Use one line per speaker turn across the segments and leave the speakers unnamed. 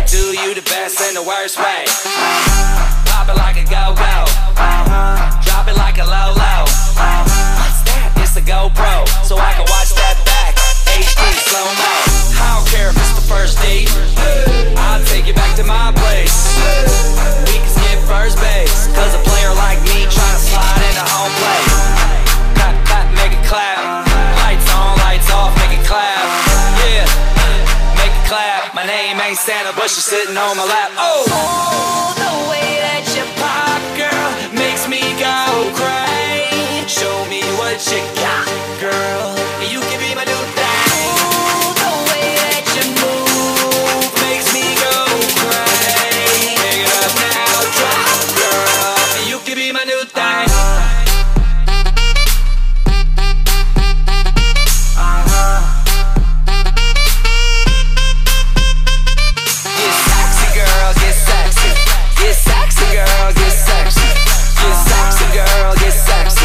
do you the best in the worst way. Pop it like a go-go. Drop it like a low-low. What's that? It's a GoPro, so I can watch that back. HD slow-mo. I don't care if it's the first date. I'll take you back to my place. We can skip first base, cause a player like me tryna slide into home plate. Clap, clap, make it clap. Lights on, lights off, make it clap. Yeah, make it clap. My name ain't Santa, but she's sitting on my lap. Oh, the way that you pop, girl, makes me go crazy. Show me what you got, girl. You can be my new thing. The way that you move makes me go crazy. Pick it up now, drop, girl. You can be my new thing. Get sexy, girl, get sexy. Get sexy, girl, get sexy. Get sexy, girl, get sexy.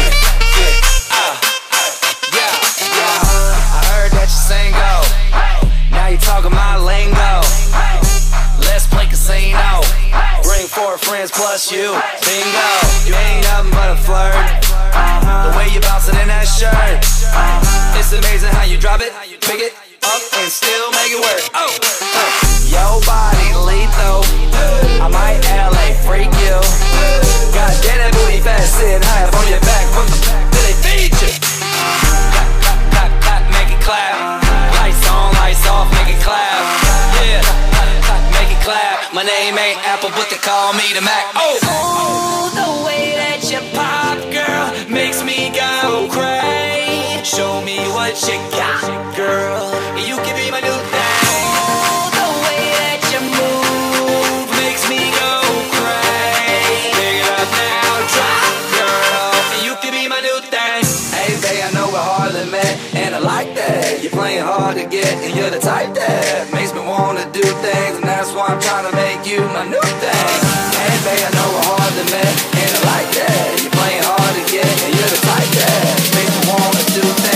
I heard that you single. Now you talking my lingo. Let's play casino. Bring 4 friends plus you. Bingo. You ain't nothing but a flirt. The way you bouncing in that shirt. It's amazing how you drop it, pick it up, and still make it work. Oh, your body lethal. I might LA freak you. God damn that booty fat, sitting high up on your back. What the fuck did they feed you? Clap, clap, clap, clap, make it clap. Lights on, lights off, make it clap. Yeah, clap, clap, make it clap. My name ain't Apple, but they call me the Mac. Oh, the way that you pop, girl, makes me go crazy. Show me what you got, girl. You can be my new thing. The way that you move makes me go crazy. Pick it up now, drop, girl. You can be my new thing. Hey, babe, I know we're hardly met, and I like that. You're playing hard to get, and you're the type that makes me wanna do things, and that's why I'm trying to make you my new thing. Hey, babe, I know we're hardly met, and I like that. You're playing hard to get, and you're the type that makes me wanna do things.